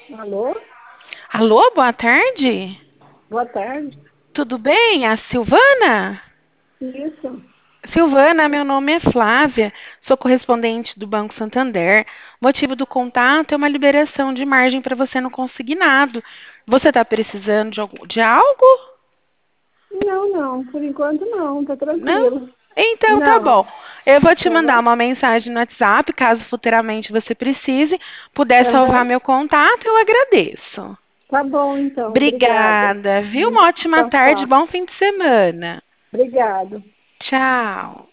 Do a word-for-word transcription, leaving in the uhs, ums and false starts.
Alô? Alô, boa tarde. Boa tarde. Tudo bem? A Silvana? Isso. Silvana, meu nome é Flávia. Sou correspondente do Banco Santander. Motivo do contato é uma liberação de margem para você no consignado. Você está precisando de, algu- de algo? Não, não, por enquanto não, tá Não? tranquilo. Então tá bom. Não, Eu vou te tá mandar bom? uma mensagem no WhatsApp, caso futuramente você precise. Puder salvar Aham. meu contato, eu agradeço. Tá bom, então, obrigada. Obrigada, viu? Uma ótima Então tarde, tá, bom fim de semana. obrigado. Tchau.